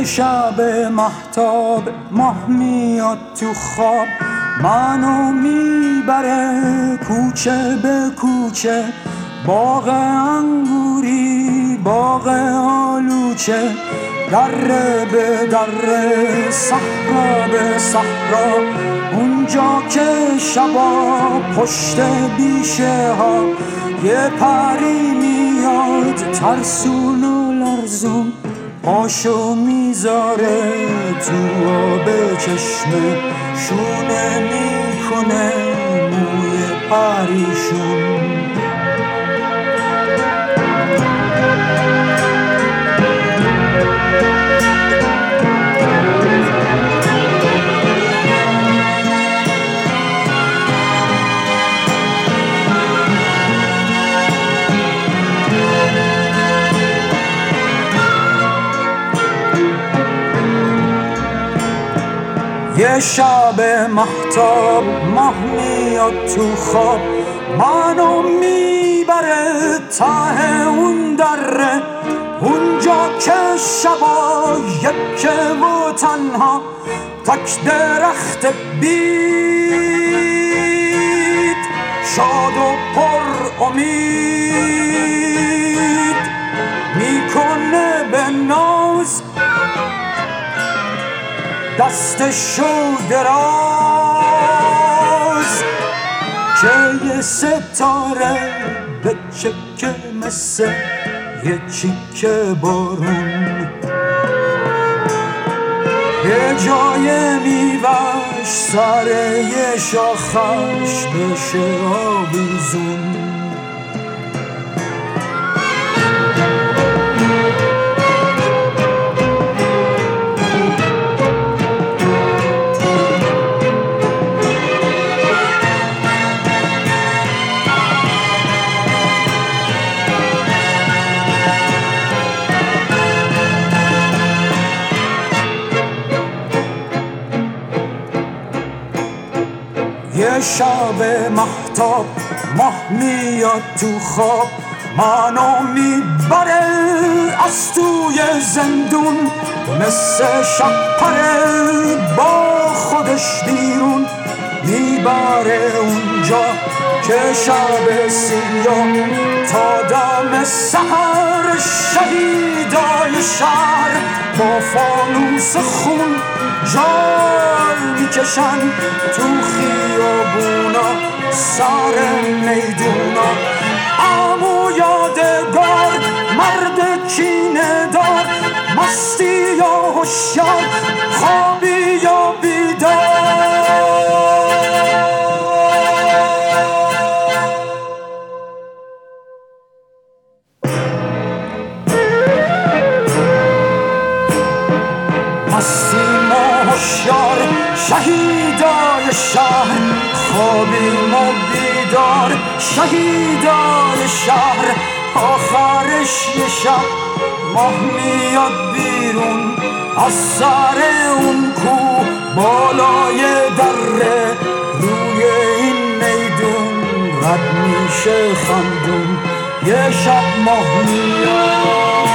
شب مهتاب ماه میاد تو خواب، منو میبره کوچه به کوچه، باغ انگوری باغ آلوچه، دره به دره صحرا به صحرا، اونجا که شبا پشت بیشه ها یه پری میاد ترسون و لرزون، پاشو میذاره تو آب چشمه، شونه میکنه موی پریشون. یه شب مهتاب ماه میاد تو خواب، منو میبره ته اون دره، اونجا که شبا یکه و تنها، تک درخت بید شاد و پر امید، میکنه به ناز دستشو دراز، که یه ستاره به چکه مثل یه چیکه بارون، یه جای میوش سر یه شاخش بشه آویزون. یه شب مهتاب ماه میاد تو خواب، منو میبره از توی زندون، مثل شپره با خودش بیرون، میبره اونجا که شب سیاه تا دم سحر شهیدای شهر با فانوس خون جال میکشن تو خیابونا سر میدونا. عمو یادگار مرد کینه دار، مستی یا هوشیار خوابی یا بیدار، هستیم و هوشیار شهیدای شهر، خوابیم و بیدار شهیدای شهر. آخرش یه شب ماه میاد بیرون از سر اون کو بالای دره، روی این میدون رد میشه خندون. یه شب ماه میاد